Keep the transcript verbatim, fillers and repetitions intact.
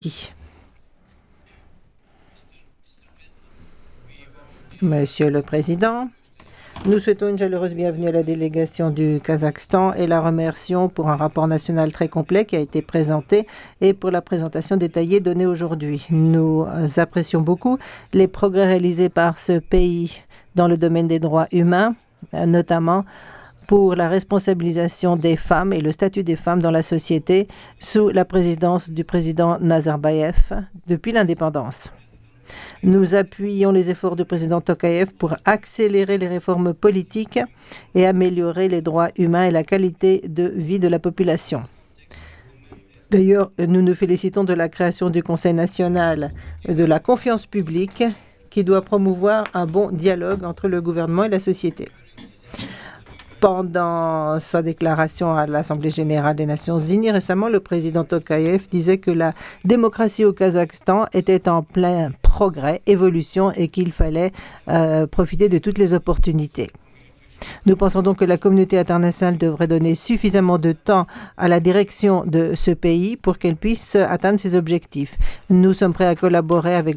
Monsieur le Président, nous souhaitons une chaleureuse bienvenue à la délégation du Kazakhstan et la remercions pour un rapport national très complet qui a été présenté et pour la présentation détaillée donnée aujourd'hui. Nous apprécions beaucoup les progrès réalisés par ce pays dans le domaine des droits humains, notamment pour la responsabilisation des femmes et le statut des femmes dans la société sous la présidence du président Nazarbayev depuis l'indépendance. Nous appuyons les efforts du président Tokayev pour accélérer les réformes politiques et améliorer les droits humains et la qualité de vie de la population. D'ailleurs, nous nous félicitons de la création du Conseil national de la confiance publique qui doit promouvoir un bon dialogue entre le gouvernement et la société. Pendant sa déclaration à l'Assemblée générale des Nations unies, récemment, le président Tokayev disait que la démocratie au Kazakhstan était en plein progrès, évolution et qu'il fallait euh, profiter de toutes les opportunités. Nous pensons donc que la communauté internationale devrait donner suffisamment de temps à la direction de ce pays pour qu'elle puisse atteindre ses objectifs. Nous sommes prêts à collaborer avec